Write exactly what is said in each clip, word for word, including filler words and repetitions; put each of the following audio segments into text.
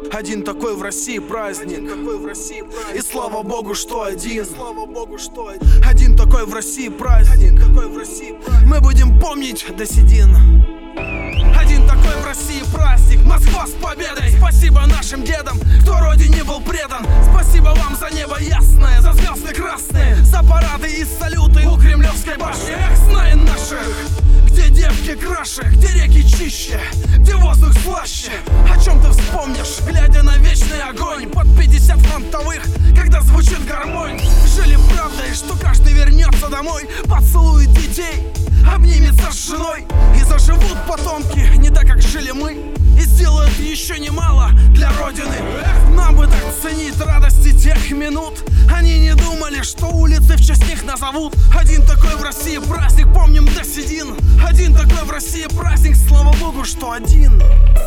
Один такой в России праздник, и слава Богу, что один. Один такой в России праздник, мы будем помнить до седин. Один такой в России праздник, Москва с победой. Спасибо нашим дедам, кто родине был предан. Спасибо вам за небо ясное, за звезды красные, за парады и салюты у Кремлевской башни. Эх, знай наших, где девки краше, где реки чище, где воздух слаще. О чем ты вспомнишь, глядя на вечный огонь под пятьдесят фронтовых, когда звучит гармонь? Жили правдой, что каждый вернется домой, поцелует детей, обнимется с женой, и заживут потомки не так, как жили мы, и сделают еще немало для Родины. Эх, нам бы так ценить радости тех минут. Они не думали, что улицы в честь них назовут. Один такой в России праздник, помним до седин. Один такой в России праздник, слава Богу, что один.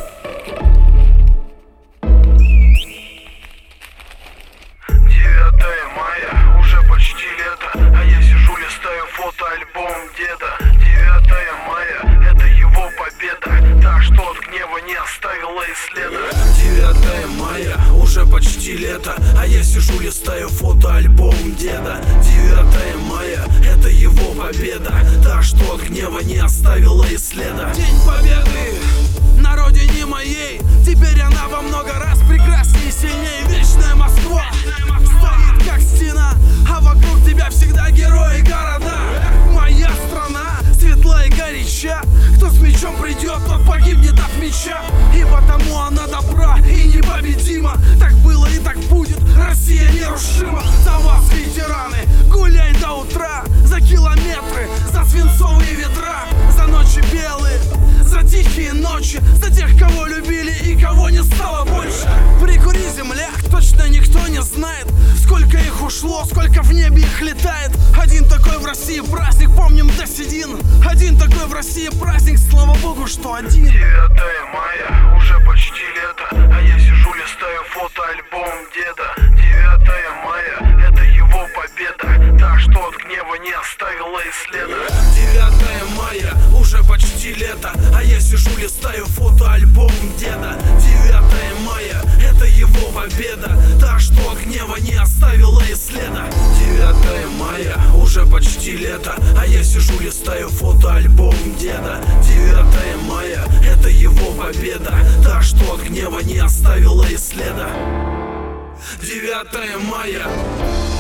девятое мая, уже почти лето, а я сижу, листаю фотоальбом деда. девятое мая, это его победа, та, что от гнева не оставила и следа. девятое мая, уже почти лето, а я сижу, листаю фотоальбом деда. девятое мая, это его победа, та, что от гнева не оставила и следа. День победы на родине моей, теперь она во много раз прекраснее и сильнее. Вечная Москва стоит как стена, а вокруг тебя всегда герои города. Моя страна светла и горяча, кто с мечом придет, тот погибнет от меча. И потому она добра и непобедима. Так было и так будет, Россия нерушима. За вас, ветераны, гуляй до утра, за километры, за свинцовые ветра, за ночи белые, за тихие ночи, за тех, кого любили и кого не стало больше. Прикури, земляк, точно никто не знает, сколько их ушло, сколько в небе их летает. Один такой в России праздник, помним до седин. Один такой в России праздник, слава Богу, что один. девятое мая, уже почти лето, а я сижу, листаю фотоальбом деда. девятое мая, это его победа, та, что от гнева не оставила и следа. девятое мая, уже почти лето, а я сижу, листаю фотоальбом деда. девятое мая, это его победа, та, что от гнева не оставила и следа. девятое мая, уже почти лето, а я сижу, листаю фотоальбом деда. девятое мая, это его победа, та, что от гнева не оставила и следа. девятое мая.